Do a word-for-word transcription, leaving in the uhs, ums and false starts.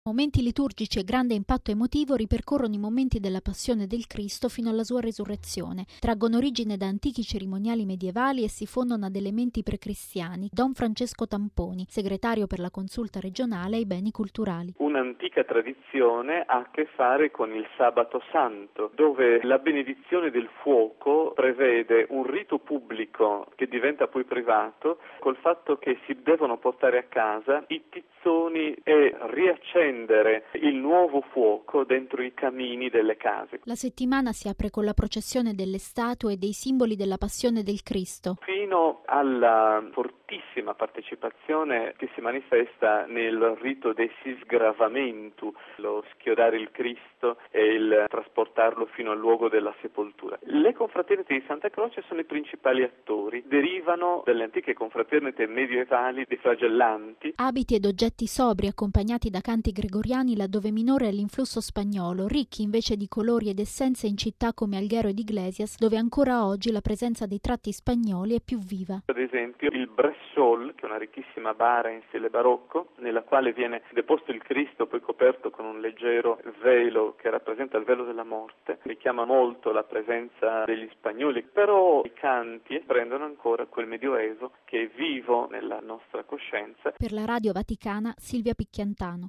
Momenti liturgici e grande impatto emotivo ripercorrono i momenti della passione del Cristo fino alla sua resurrezione. Traggono origine da antichi cerimoniali medievali e si fondono ad elementi precristiani. Don Francesco Tamponi, segretario per la consulta regionale ai beni culturali. Un'antica tradizione ha a che fare con il Sabato Santo, dove la benedizione del fuoco prevede un rito pubblico che diventa poi privato, col fatto che si devono portare a casa i tizzoni e riaccendere il nuovo fuoco dentro i camini delle case. La settimana si apre con la processione delle statue e dei simboli della passione del Cristo. Fino alla fortissima partecipazione che si manifesta nel rito del sisgravamentu, lo schiodare il Cristo e il trasportarlo fino al luogo della sepoltura. Le confraternite di Santa Croce sono i principali attori, derivano dalle antiche confraternite medievali dei flagellanti. Abiti ed oggetti sobri accompagnati da canti gregoriani laddove minore è l'influsso spagnolo, ricchi invece di colori ed essenze in città come Alghero ed Iglesias, dove ancora oggi la presenza dei tratti spagnoli è più viva. Ad esempio il Bressol, che è una ricchissima bara in stile barocco, nella quale viene deposto il Cristo poi coperto con un leggero velo che rappresenta il velo della morte, richiama molto la presenza degli spagnoli, però i canti prendono ancora quel medioevo che è vivo nella nostra coscienza. Per la Radio Vaticana, Silvia Picchiantano.